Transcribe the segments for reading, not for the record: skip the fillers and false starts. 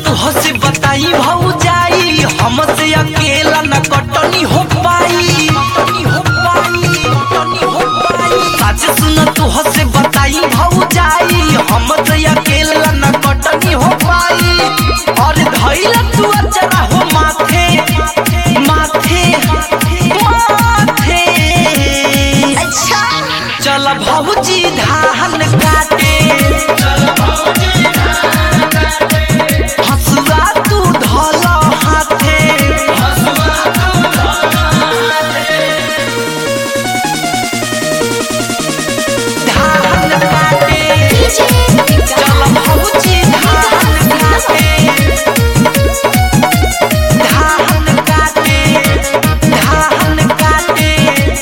तुहसे बताई भौजाई हमसे अकेला न कटनी हो पाई। सच सुन तुहसे बताई भौजाई हमसे अकेला न कटनी हो पाई। और धइल तू अचरा हो माथे माथे माथे। अच्छा चल भौजी धान काटे हसुआ तू धल हाथे। धान काटे चल भौजी धान काटे। धान काटे धान काटे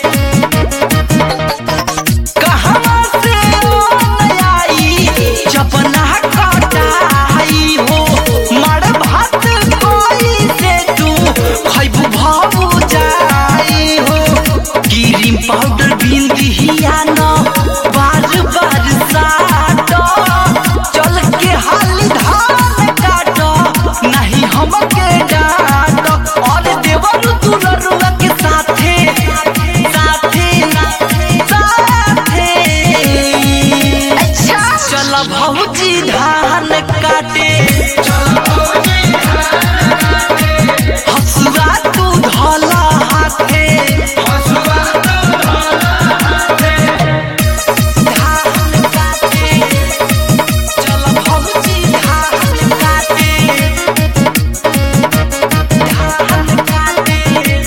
कहवा से आई जपना कटाई हो। मर भात कोई से तू खैबू भाऊ जाई हो। क्रीम पाउडर बिंदी हिया न बार बार साटो। चल के हाली धान काटो नहीं हमके डाटो। और देवर दुलरुआ के साथे साथे साथे। अच्छा चल भौजी धान काटे हसुआ तू धल हाथे। धान काटे चल भौजी धान काटे। धान काटे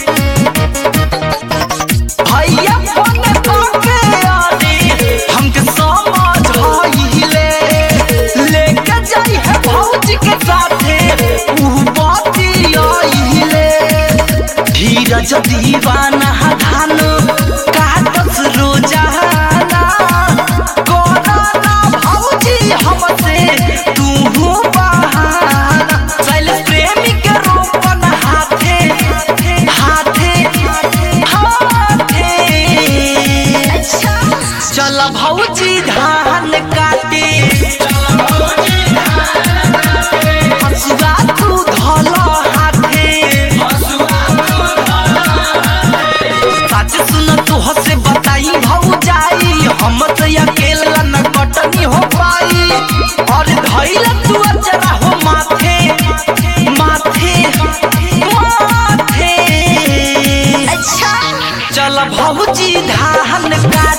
भैया फोन करके आने हमके समझाइले। लेके जाई है भौजी के साथे ऊ बतियाइले। धीरज दीवाना धान काटस रोजाना। कोरोना भौजी हमसे तू बहाना। शैलेश प्रेमी के रोपन हाथे हाथे हाथे। अच्छा चल भौजी धान काटे हसुआ तू धल हाथे। सच सुन तुहसे बताई भौजाई हमसे अकेला न कटनी हो पाई। और धइल तू अचरा हो माथे माथे माथे। अच्छा चल भौजी धान का